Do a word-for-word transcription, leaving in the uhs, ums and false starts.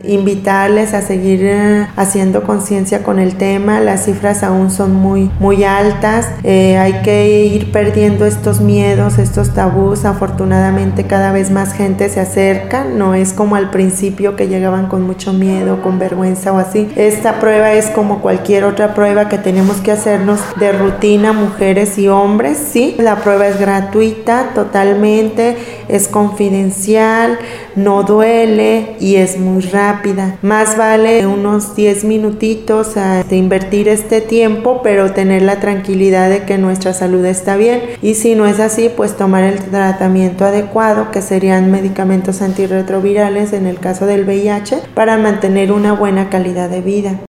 invitarles a seguir eh, haciendo conciencia con el tema. Las cifras aún son muy, muy altas. Eh, hay que ir perdiendo estos miedos, estos tabús. Afortunadamente cada vez más gente se acerca. No es como al principio que llegaban con mucho miedo, con vergüenza o así. Esta prueba es como cualquier otra prueba que tenemos que hacernos de rutina, mujeres y hombres, ¿sí? La prueba es gratuita totalmente, es confidencial, no duele y es muy rápida. Más vale unos diez minutitos a, de invertir este tiempo, pero tener la tranquilidad de que nuestra salud está bien. Y si no es así, pues tomar el tratamiento adecuado, que serían medicamentos antirretrovirales en el caso del V I H, para mantener una buena calidad de vida.